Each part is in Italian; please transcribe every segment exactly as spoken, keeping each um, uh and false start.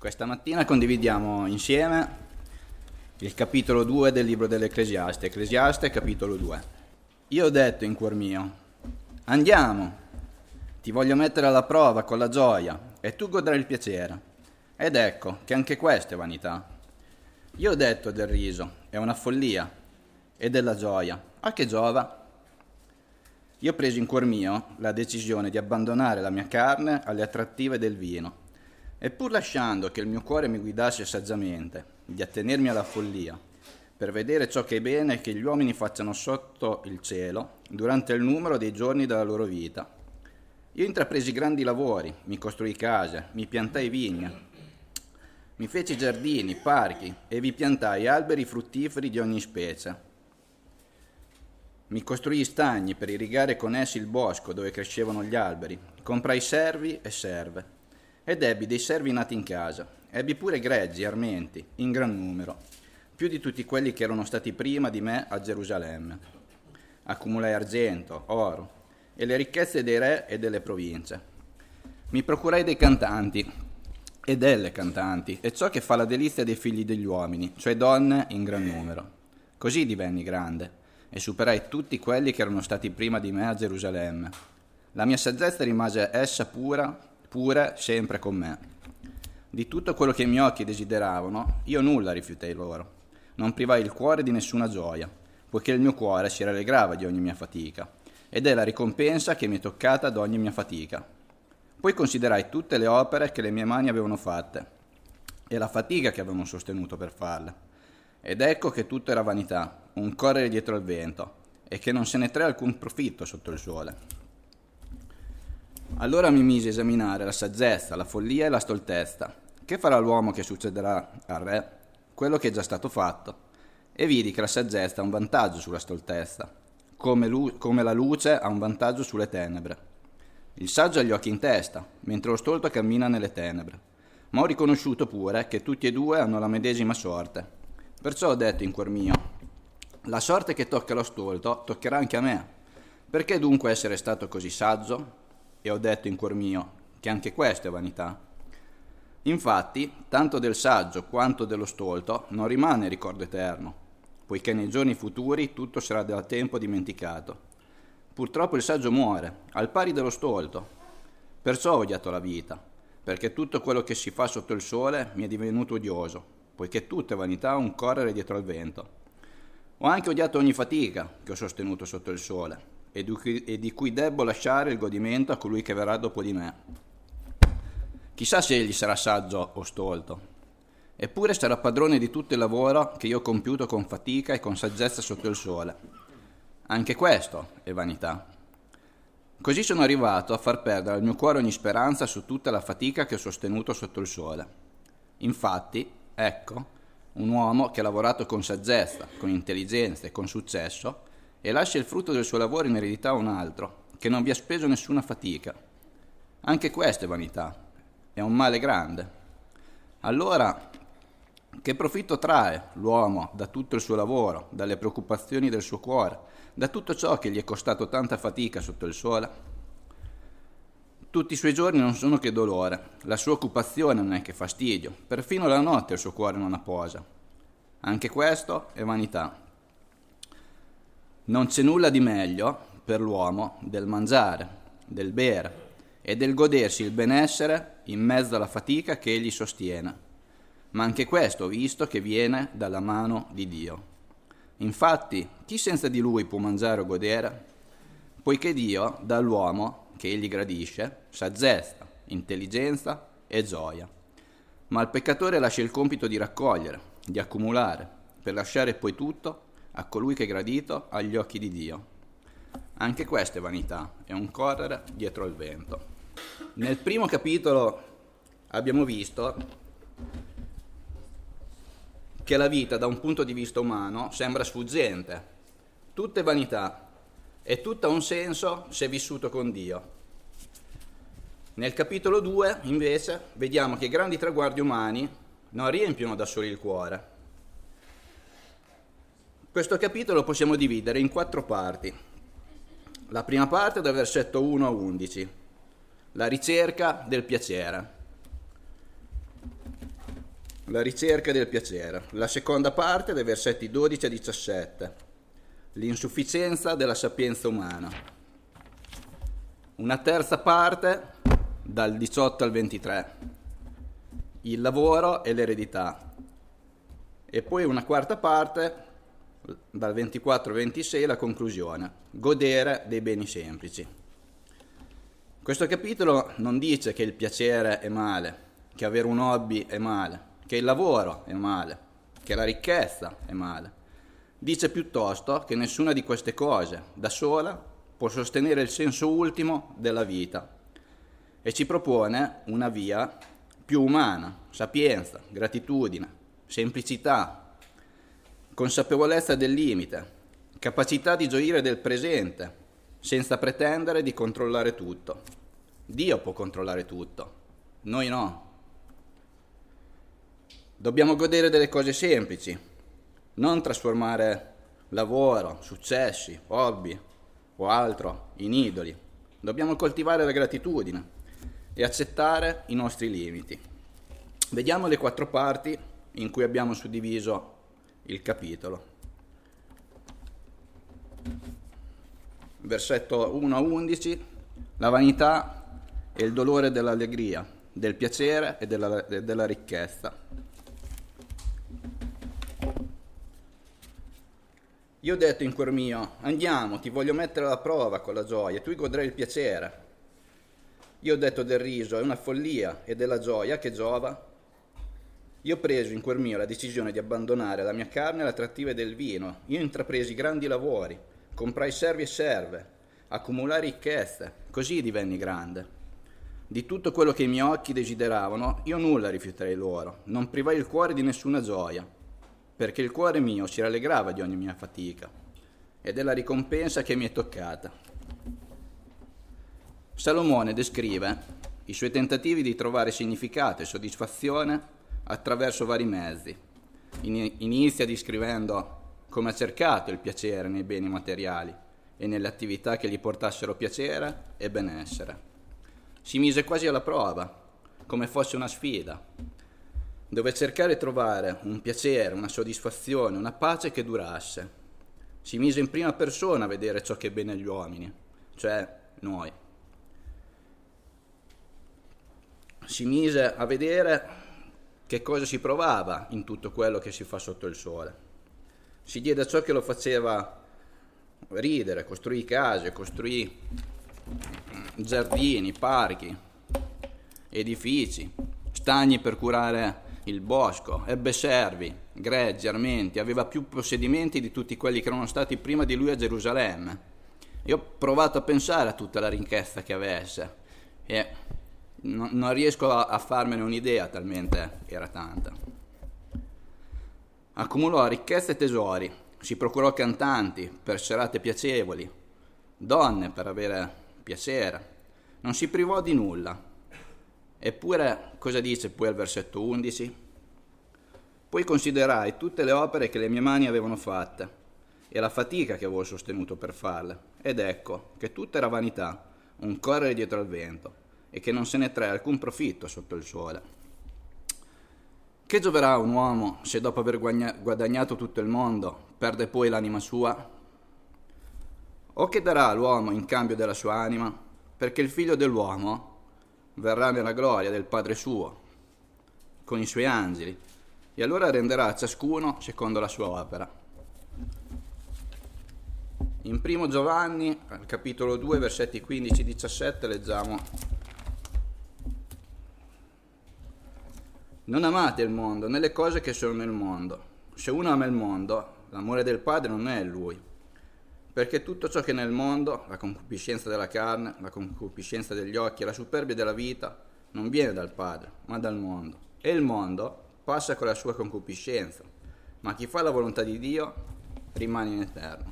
Questa mattina condividiamo insieme il capitolo due del libro dell'Ecclesiaste, Ecclesiaste capitolo due. Io ho detto in cuor mio, andiamo, ti voglio mettere alla prova con la gioia e tu godrai il piacere. Ed ecco che anche questa è vanità. Io ho detto del riso, è una follia, e della gioia, a che giova? Io ho preso in cuor mio la decisione di abbandonare la mia carne alle attrattive del vino, e pur lasciando che il mio cuore mi guidasse saggiamente, di attenermi alla follia, per vedere ciò che è bene che gli uomini facciano sotto il cielo durante il numero dei giorni della loro vita. Io intrapresi grandi lavori, mi costruì case, mi piantai vigne, mi feci giardini, parchi e vi piantai alberi fruttiferi di ogni specie. Mi costruì stagni per irrigare con essi il bosco dove crescevano gli alberi, comprai servi e serve. Ed ebbi dei servi nati in casa, ebbi pure greggi, armenti, in gran numero, più di tutti quelli che erano stati prima di me a Gerusalemme. Accumulai argento, oro e le ricchezze dei re e delle province. Mi procurai dei cantanti e delle cantanti, e ciò che fa la delizia dei figli degli uomini, cioè donne in gran numero. Così divenni grande, e superai tutti quelli che erano stati prima di me a Gerusalemme. La mia saggezza rimase essa pura, pure sempre con me. Di tutto quello che i miei occhi desideravano, io nulla rifiutai loro. Non privai il cuore di nessuna gioia, poiché il mio cuore si rallegrava di ogni mia fatica, ed è la ricompensa che mi è toccata ad ogni mia fatica. Poi considerai tutte le opere che le mie mani avevano fatte, e la fatica che avevano sostenuto per farle. Ed ecco che tutto era vanità, un correre dietro al vento, e che non se ne trae alcun profitto sotto il sole. Allora mi misi a esaminare la saggezza, la follia e la stoltezza. Che farà l'uomo che succederà al re? Quello che è già stato fatto. E vidi che la saggezza ha un vantaggio sulla stoltezza, come, lu- come la luce ha un vantaggio sulle tenebre. Il saggio ha gli occhi in testa, mentre lo stolto cammina nelle tenebre. Ma ho riconosciuto pure che tutti e due hanno la medesima sorte. Perciò ho detto in cuor mio, la sorte che tocca allo stolto toccherà anche a me. Perché dunque essere stato così saggio? E ho detto in cuor mio che anche questo è vanità. Infatti, tanto del saggio quanto dello stolto non rimane ricordo eterno, poiché nei giorni futuri tutto sarà da tempo dimenticato. Purtroppo il saggio muore, al pari dello stolto. Perciò ho odiato la vita, perché tutto quello che si fa sotto il sole mi è divenuto odioso, poiché tutto è vanità, un correre dietro al vento. Ho anche odiato ogni fatica che ho sostenuto sotto il sole, e di, cui, e di cui debbo lasciare il godimento a colui che verrà dopo di me. Chissà se egli sarà saggio o stolto, eppure sarà padrone di tutto il lavoro che io ho compiuto con fatica e con saggezza sotto il sole. Anche questo è vanità. Così sono arrivato a far perdere al mio cuore ogni speranza su tutta la fatica che ho sostenuto sotto il sole. Infatti, ecco, un uomo che ha lavorato con saggezza, con intelligenza e con successo, e lascia il frutto del suo lavoro in eredità a un altro, che non vi ha speso nessuna fatica. Anche questa è vanità, è un male grande. Allora, che profitto trae l'uomo da tutto il suo lavoro, dalle preoccupazioni del suo cuore, da tutto ciò che gli è costato tanta fatica sotto il sole? Tutti i suoi giorni non sono che dolore, la sua occupazione non è che fastidio, perfino la notte il suo cuore non apposa. Anche questo è vanità. Non c'è nulla di meglio per l'uomo del mangiare, del bere e del godersi il benessere in mezzo alla fatica che egli sostiene. Ma anche questo ho visto che viene dalla mano di Dio. Infatti, chi senza di Lui può mangiare o godere? Poiché Dio dà all'uomo, che egli gradisce, saggezza, intelligenza e gioia. Ma al peccatore lascia il compito di raccogliere, di accumulare, per lasciare poi tutto a colui che è gradito agli occhi di Dio. Anche questa è vanità, è un correre dietro al vento. Nel primo capitolo abbiamo visto che la vita da un punto di vista umano sembra sfuggente. Tutto è vanità e tutto ha un senso se vissuto con Dio. Nel capitolo due, invece, vediamo che i grandi traguardi umani non riempiono da soli il cuore. Questo capitolo possiamo dividere in quattro parti. La prima parte dal versetto uno a undici, la ricerca del piacere. la ricerca del piacere. La seconda parte dai versetti dodici a diciassette. L'insufficienza della sapienza umana. Una terza parte dal diciotto al ventitré. Il lavoro e l'eredità. E poi una quarta parte dal ventiquattro al ventisei, la conclusione. Godere dei beni semplici. Questo capitolo non dice che il piacere è male, che avere un hobby è male, che il lavoro è male, che la ricchezza è male. Dice piuttosto che nessuna di queste cose, da sola, può sostenere il senso ultimo della vita e ci propone una via più umana, sapienza, gratitudine, semplicità, consapevolezza del limite, capacità di gioire del presente, senza pretendere di controllare tutto. Dio può controllare tutto, noi no. Dobbiamo godere delle cose semplici, non trasformare lavoro, successi, hobby o altro in idoli. Dobbiamo coltivare la gratitudine e accettare i nostri limiti. Vediamo le quattro parti in cui abbiamo suddiviso il capitolo. Versetto uno a undici, la vanità e il dolore dell'allegria, del piacere e della, della ricchezza. Io ho detto in cuor mio, andiamo, ti voglio mettere alla prova con la gioia, tu godrai il piacere. Io ho detto del riso, è una follia, e della gioia che giova. Io ho preso in cuor mio la decisione di abbandonare la mia carne alle attrattive del vino. Io intrapresi grandi lavori, comprai servi e serve, accumulai ricchezze, così divenni grande. Di tutto quello che i miei occhi desideravano, io nulla rifiutai loro, non privai il cuore di nessuna gioia, perché il cuore mio si rallegrava di ogni mia fatica e della ricompensa che mi è toccata. Salomone descrive i suoi tentativi di trovare significato e soddisfazione attraverso vari mezzi. Inizia descrivendo come ha cercato il piacere nei beni materiali e nelle attività che gli portassero piacere e benessere. Si mise quasi alla prova, come fosse una sfida, dove cercare di trovare un piacere, una soddisfazione, una pace che durasse. Si mise in prima persona a vedere ciò che è bene agli uomini, cioè noi. Si mise a vedere che cosa si provava in tutto quello che si fa sotto il sole. Si diede a ciò che lo faceva ridere, costruì case, costruì giardini, parchi, edifici, stagni per curare il bosco, ebbe servi, greggi, armenti, aveva più possedimenti di tutti quelli che erano stati prima di lui a Gerusalemme. Io ho provato a pensare a tutta la ricchezza che avesse e non, non riesco a, a farmene un'idea, talmente era tanta. Accumulò ricchezze e tesori, si procurò cantanti per serate piacevoli, donne per avere piacere, non si privò di nulla. Eppure, cosa dice poi al versetto undici? Poi considerai tutte le opere che le mie mani avevano fatte e la fatica che avevo sostenuto per farle, ed ecco che tutta era vanità, un correre dietro al vento, e che non se ne trae alcun profitto sotto il sole. Che gioverà un uomo se dopo aver guadagnato tutto il mondo perde poi l'anima sua? O che darà l'uomo in cambio della sua anima? Perché il figlio dell'uomo verrà nella gloria del Padre suo, con i suoi angeli, e allora renderà a ciascuno secondo la sua opera. In primo Giovanni, al capitolo due, versetti quindici diciassette, leggiamo: non amate il mondo, né le cose che sono nel mondo. Se uno ama il mondo, l'amore del Padre non è in lui. Perché tutto ciò che è nel mondo, la concupiscenza della carne, la concupiscenza degli occhi e la superbia della vita, non viene dal Padre, ma dal mondo. E il mondo passa con la sua concupiscenza, ma chi fa la volontà di Dio rimane in eterno.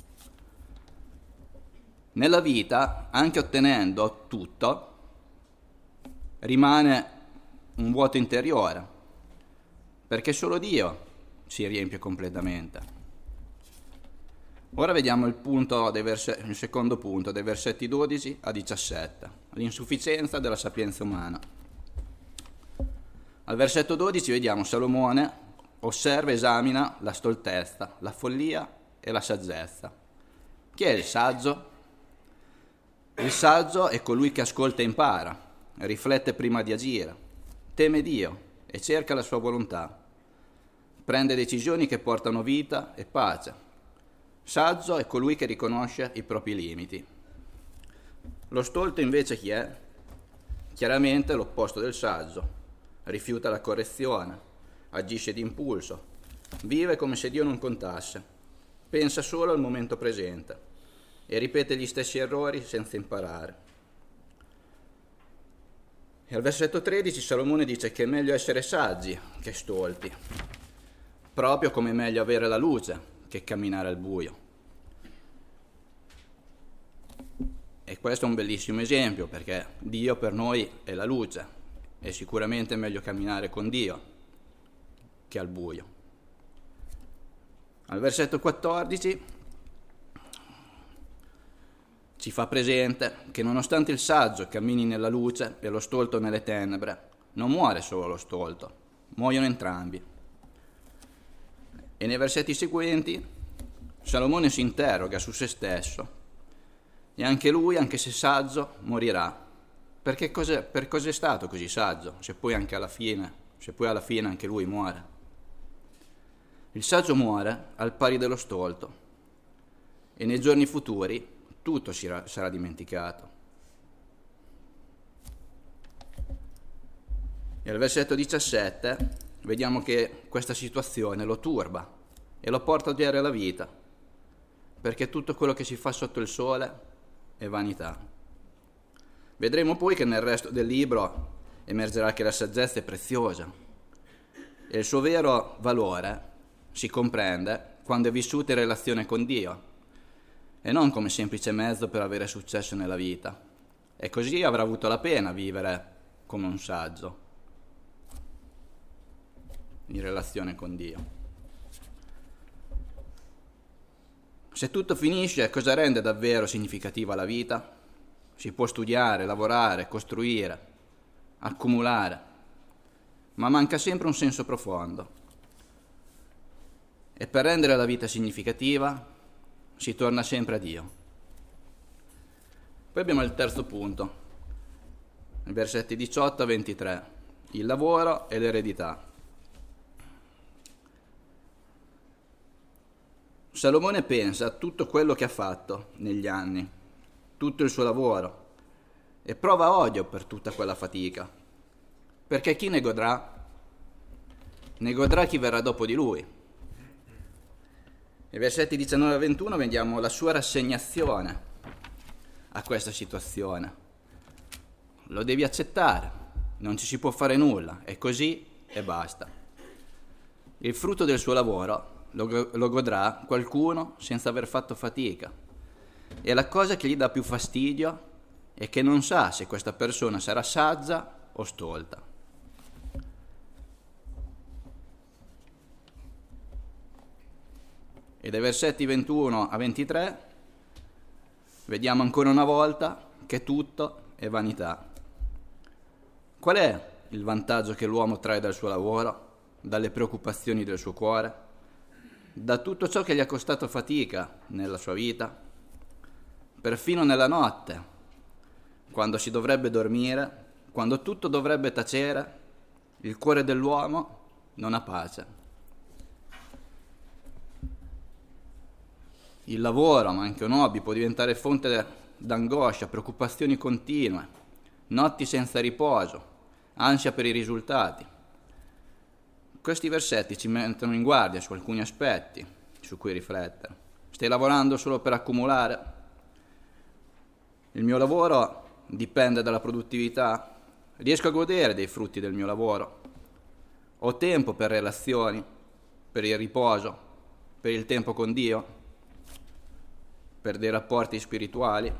Nella vita, anche ottenendo tutto, rimane un vuoto interiore, perché solo Dio si riempie completamente. Ora vediamo il, punto dei verse- il secondo punto, dai versetti dodici a diciassette, l'insufficienza della sapienza umana. Al versetto dodici vediamo Salomone osserva e esamina la stoltezza, la follia e la saggezza. Chi è il saggio? Il saggio è colui che ascolta e impara, riflette prima di agire, teme Dio e cerca la sua volontà, prende decisioni che portano vita e pace. Saggio è colui che riconosce i propri limiti. Lo stolto invece chi è? Chiaramente l'opposto del saggio. Rifiuta la correzione, agisce d'impulso, vive come se Dio non contasse, pensa solo al momento presente e ripete gli stessi errori senza imparare. E al versetto tredici Salomone dice che è meglio essere saggi che stolti, proprio come è meglio avere la luce che camminare al buio. E questo è un bellissimo esempio, perché Dio per noi è la luce. È sicuramente meglio camminare con Dio che al buio. Al versetto quattordici ci fa presente che nonostante il saggio cammini nella luce e lo stolto nelle tenebre, non muore solo lo stolto, muoiono entrambi. E nei versetti seguenti Salomone si interroga su se stesso e anche lui, anche se saggio, morirà. Perché cos'è, per cos'è stato così saggio, se poi anche alla fine, se poi alla fine anche lui muore? Il saggio muore al pari dello stolto e nei giorni futuri tutto sarà dimenticato. E al versetto diciassette vediamo che questa situazione lo turba e lo porta a odiare la vita, perché tutto quello che si fa sotto il sole è vanità. Vedremo poi che nel resto del libro emergerà che la saggezza è preziosa e il suo vero valore si comprende quando è vissuta in relazione con Dio e non come semplice mezzo per avere successo nella vita. E così avrà avuto la pena vivere come un saggio in relazione con Dio. Se tutto finisce, cosa rende davvero significativa la vita? Si può studiare, lavorare, costruire, accumulare, ma manca sempre un senso profondo. E per rendere la vita significativa si torna sempre a Dio. Poi abbiamo il terzo punto, i versetti diciotto a ventitré, il lavoro e l'eredità. Salomone pensa a tutto quello che ha fatto negli anni, tutto il suo lavoro, e prova odio per tutta quella fatica, perché chi ne godrà? Ne godrà chi verrà dopo di lui. Nei versetti diciannove a ventuno vediamo la sua rassegnazione a questa situazione. Lo devi accettare, non ci si può fare nulla, è così e basta. Il frutto del suo lavoro lo, lo godrà qualcuno senza aver fatto fatica. E la cosa che gli dà più fastidio è che non sa se questa persona sarà saggia o stolta. E dai versetti ventuno a ventitré vediamo ancora una volta che tutto è vanità. Qual è il vantaggio che l'uomo trae dal suo lavoro, dalle preoccupazioni del suo cuore, da tutto ciò che gli ha costato fatica nella sua vita? Perfino nella notte, quando si dovrebbe dormire, quando tutto dovrebbe tacere, il cuore dell'uomo non ha pace. Il lavoro, ma anche un hobby, può diventare fonte d'angoscia, preoccupazioni continue, notti senza riposo, ansia per i risultati. Questi versetti ci mettono in guardia su alcuni aspetti su cui riflettere. Stai lavorando solo per accumulare? Il mio lavoro dipende dalla produttività? Riesco a godere dei frutti del mio lavoro? Ho tempo per relazioni, per il riposo, per il tempo con Dio, per dei rapporti spirituali?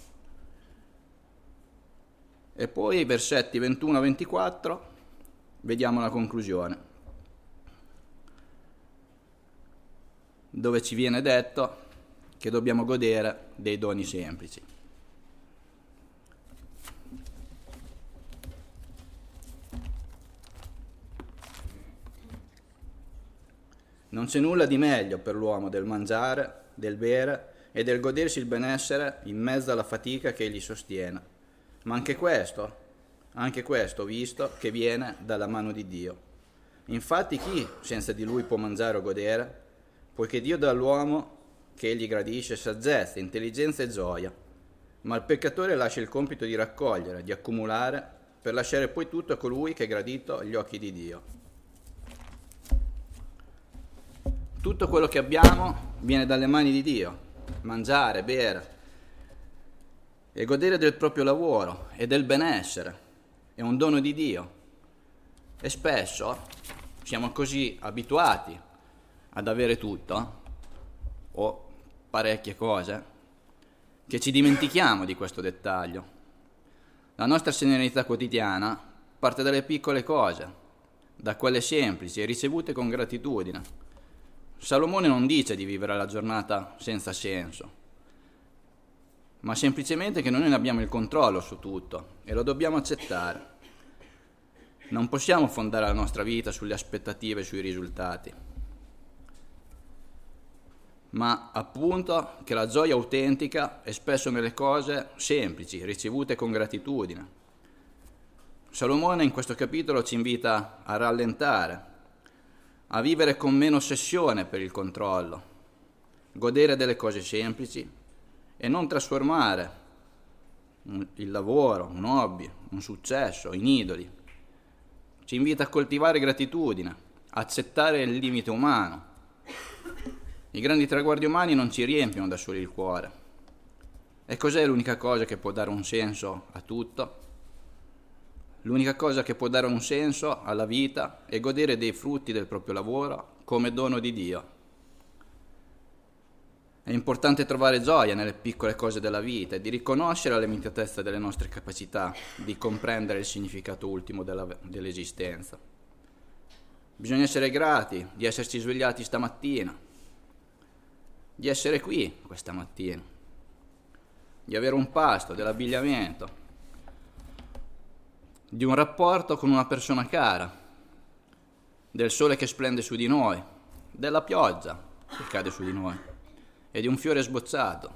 E poi i versetti ventuno a ventiquattro vediamo la conclusione, dove ci viene detto che dobbiamo godere dei doni semplici. Non c'è nulla di meglio per l'uomo del mangiare, del bere e del godersi il benessere in mezzo alla fatica che egli sostiene. Ma anche questo, anche questo visto che viene dalla mano di Dio. Infatti chi senza di lui può mangiare o godere? Poiché Dio dà all'uomo che egli gradisce saggezza, intelligenza e gioia. Ma il peccatore lascia il compito di raccogliere, di accumulare, per lasciare poi tutto a colui che è gradito agli occhi di Dio. Tutto quello che abbiamo viene dalle mani di Dio. Mangiare, bere e godere del proprio lavoro e del benessere è un dono di Dio. E spesso siamo così abituati ad avere tutto, o parecchie cose, che ci dimentichiamo di questo dettaglio. La nostra serenità quotidiana parte dalle piccole cose, da quelle semplici e ricevute con gratitudine. Salomone non dice di vivere la giornata senza senso, ma semplicemente che noi non abbiamo il controllo su tutto e lo dobbiamo accettare. Non possiamo fondare la nostra vita sulle aspettative e sui risultati, ma appunto che la gioia autentica è spesso nelle cose semplici, ricevute con gratitudine. Salomone in questo capitolo ci invita a rallentare, a vivere con meno ossessione per il controllo, godere delle cose semplici e non trasformare il lavoro, un hobby, un successo in idoli. Ci invita a coltivare gratitudine, a accettare il limite umano. I grandi traguardi umani non ci riempiono da soli il cuore. E cos'è l'unica cosa che può dare un senso a tutto? L'unica cosa che può dare un senso alla vita è godere dei frutti del proprio lavoro come dono di Dio. È importante trovare gioia nelle piccole cose della vita e di riconoscere la limitatezza delle nostre capacità di comprendere il significato ultimo della, dell'esistenza. Bisogna essere grati di esserci svegliati stamattina, di essere qui questa mattina, di avere un pasto, dell'abbigliamento, di un rapporto con una persona cara, del sole che splende su di noi, della pioggia che cade su di noi e di un fiore sbocciato.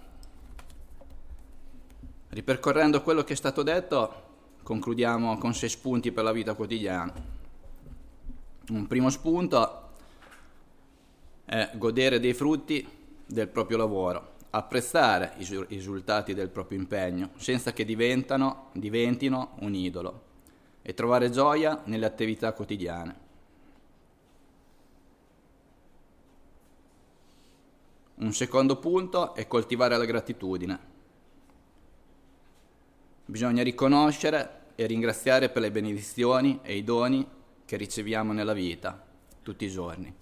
Ripercorrendo quello che è stato detto, concludiamo con sei spunti per la vita quotidiana. Un primo spunto è godere dei frutti del proprio lavoro, apprezzare i risultati del proprio impegno senza che diventano, diventino un idolo e trovare gioia nelle attività quotidiane. Un secondo punto è coltivare la gratitudine. Bisogna riconoscere e ringraziare per le benedizioni e i doni che riceviamo nella vita tutti i giorni.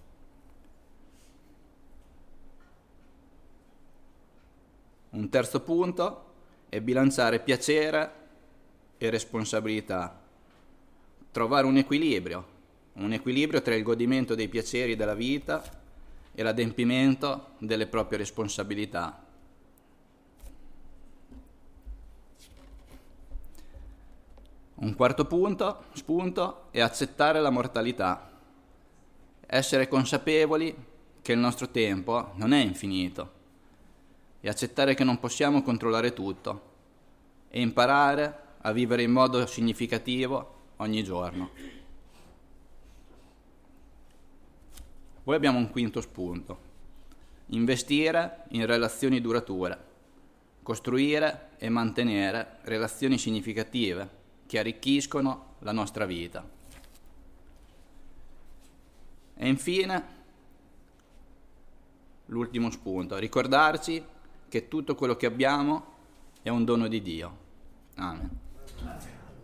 Un terzo punto è bilanciare piacere e responsabilità. Trovare un equilibrio, un equilibrio tra il godimento dei piaceri della vita e l'adempimento delle proprie responsabilità. Un quarto punto, spunto, è accettare la mortalità. Essere consapevoli che il nostro tempo non è infinito e accettare che non possiamo controllare tutto e imparare a vivere in modo significativo ogni giorno. Poi abbiamo un quinto spunto: investire in relazioni durature, costruire e mantenere relazioni significative che arricchiscono la nostra vita. E infine, l'ultimo spunto: ricordarci che tutto quello che abbiamo è un dono di Dio. Amen.